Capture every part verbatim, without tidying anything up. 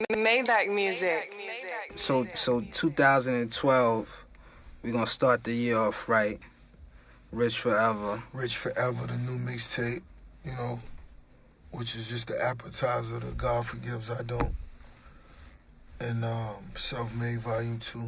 Maybach music. So, so two thousand twelve, we're gonna start the year off right. Rich Forever. Rich Forever, the new mixtape, you know, which is just the appetizer to God Forgives I Don't. And um, Self-Made Volume two.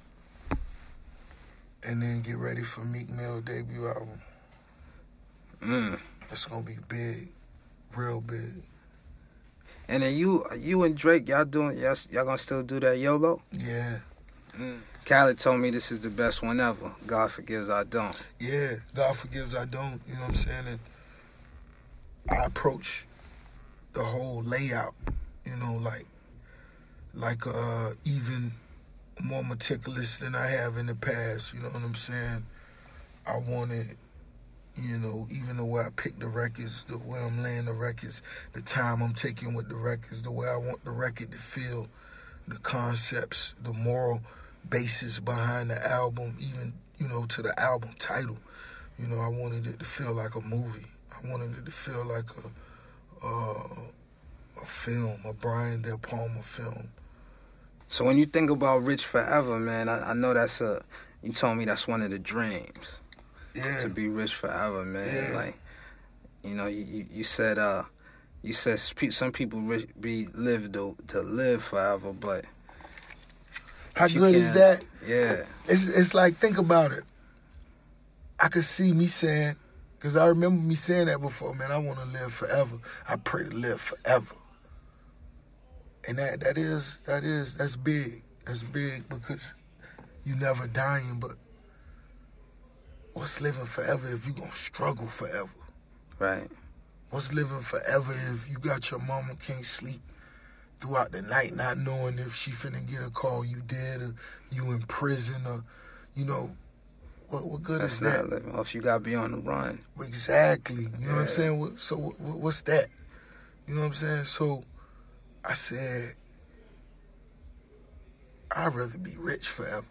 And then get ready for Meek Mill debut album. Mm. It's gonna be big, real big. And then you, you and Drake, y'all doing, y'all, y'all gonna still do that YOLO? Yeah. Mm. Khaled told me this is the best one ever. God Forgives I Don't. Yeah, God Forgives I Don't. You know what I'm saying? And I approach the whole layout, you know, like, like uh, even more meticulous than I have in the past. You know what I'm saying? I wanted, you know, even the way I pick the records, the way I'm laying the records, the time I'm taking with the records, the way I want the record to feel, the concepts, the moral basis behind the album, even, you know, to the album title. You know, I wanted it to feel like a movie. I wanted it to feel like a uh, a film, a Brian De Palma film. So when you think about Rich Forever, man, I, I know that's a, you told me that's one of the dreams. Yeah. To be rich forever, man. Yeah. Like, you know, you, you said, uh, you said some people rich, be live to, to live forever, but how good is that? Yeah. It's it's like, think about it. I could see me saying, because I remember me saying that before, man, I want to live forever. I pray to live forever. And that that is, that is, that's big. That's big because you never dying, but what's living forever if you gonna struggle forever? Right. What's living forever if you got your mama can't sleep throughout the night not knowing if she finna get a call you dead or you in prison or, you know, what what good That's is not that? living. Or if you gotta be on the run. Exactly. You know Yeah. what I'm saying? So what, what's that? You know what I'm saying? So I said, I'd rather be rich forever.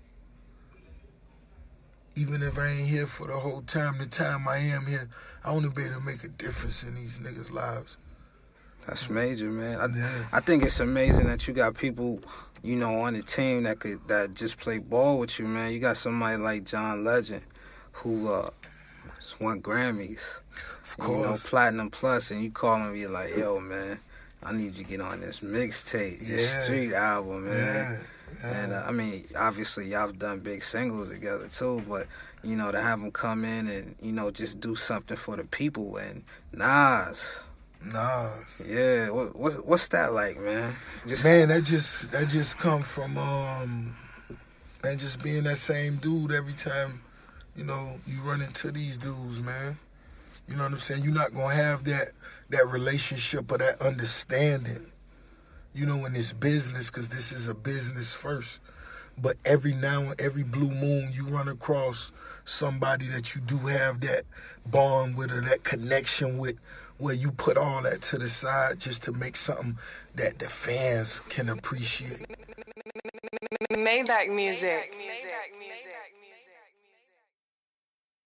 Even if I ain't here for the whole time, the time I am here, I want to be able to make a difference in these niggas' lives. That's major, man. I, Yeah. I think it's amazing that you got people, you know, on the team that could that just play ball with you, man. You got somebody like John Legend, who uh, won Grammys, Of you know, course. Platinum Plus, and you call him, you're like, yo, man, I need you to get on this mixtape, this Yeah. street album, man. Yeah. Yeah. And uh, I mean, obviously, y'all have done big singles together too, but you know, to have him come in and you know just do something for the people and Nas, Nas. yeah, what, what what's that like, man? Just Man, that just that just come from um man just being that same dude every time, you know, you run into these dudes, man. You know what I'm saying? You're not gonna have that that relationship or that understanding, you know, in this business, because this is a business first. But every now and every blue moon, you run across somebody that you do have that bond with or that connection with, where you put all that to the side just to make something that the fans can appreciate. Maybach music. Maybach music.